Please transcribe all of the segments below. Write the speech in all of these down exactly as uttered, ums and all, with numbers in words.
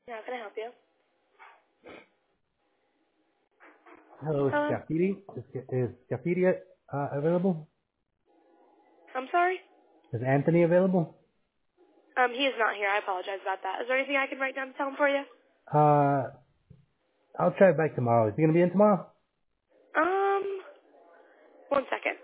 How can I help you? Hello, is Hello? Jafiri? Is, is Jafiri uh, available? I'm sorry? Is Anthony available? Um, he is not here. I apologize about that. Is there anything I can write down to tell him for you? Uh, I'll try back tomorrow. Is he gonna be in tomorrow? Um, one second.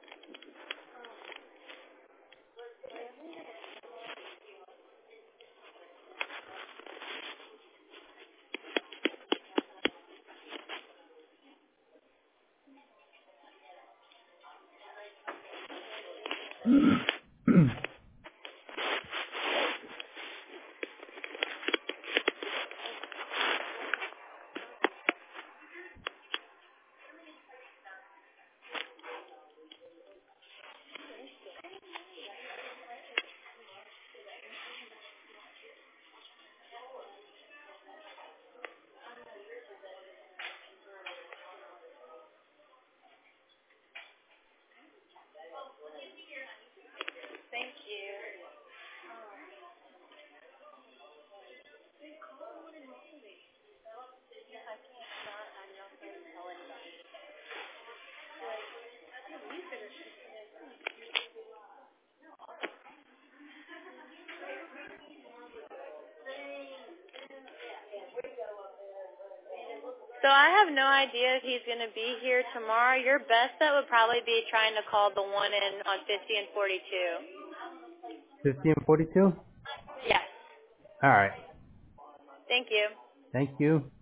So I have no idea if he's going to be here tomorrow. Your best bet would probably be trying to call the one in on fifty and forty-two. fifty and forty-two? Yes. Alright. Thank you. Thank you.